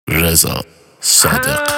رضا صادق.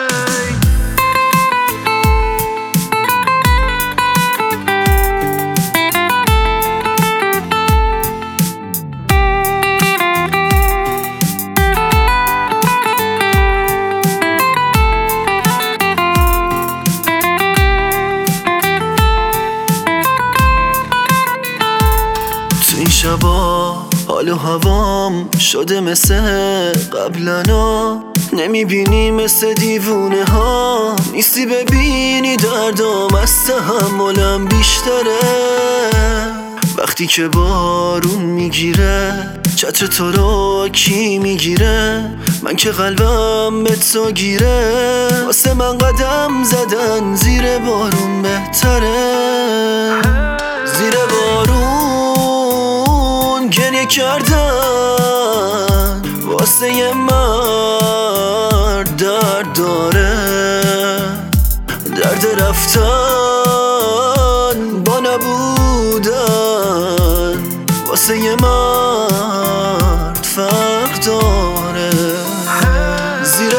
تو این شبا حال و هوام شده مثل قبلنا، نمیبینی مثل دیوونه ها، نیستی ببینی دردام از تحملم بیشتره. وقتی که بارون میگیره چتر تو رو کی میگیره؟ من که قلبم به تو گیره، واسه من قدم زدن زیر بارون بهتره. زیر بارون گریه کردن واسه یه مرد درد داره، درد رفتن با نبودن واسه یه مرد فرق داره. زیر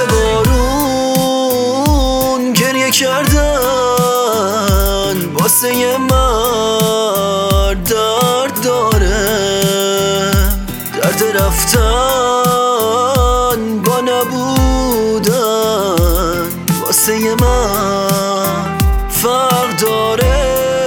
بارون گریه کردن واسه یه مرد درد داره، درد رفتن با نبودن واسه یه مرد فرق داره.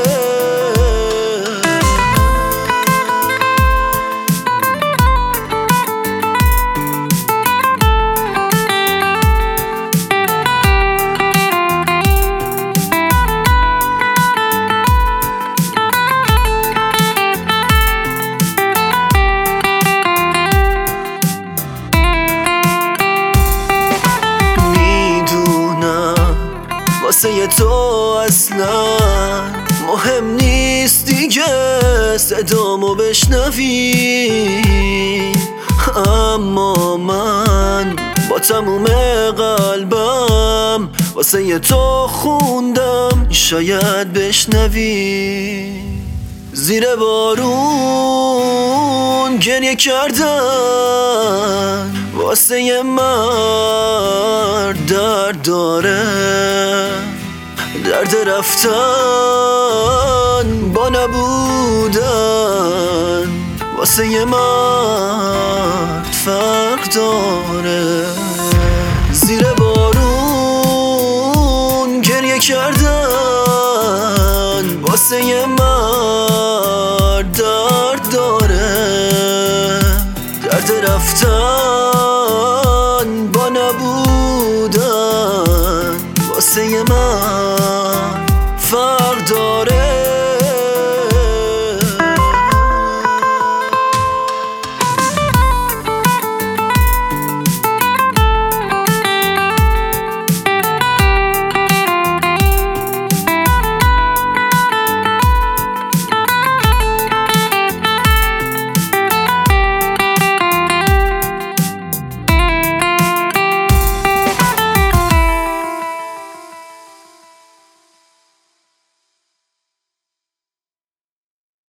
واسه تو اصلا مهم نیست دیگه صدامو بشنوی، اما من با تموم قلبم واسه تو خوندم شاید بشنوی. زیر بارون گریه کردن واسه یه مرد درد داره، درد رفتن با نبودن واسه یه مرد فرق داره.